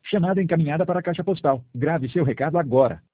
Chamada encaminhada para a caixa postal. Grave seu recado agora.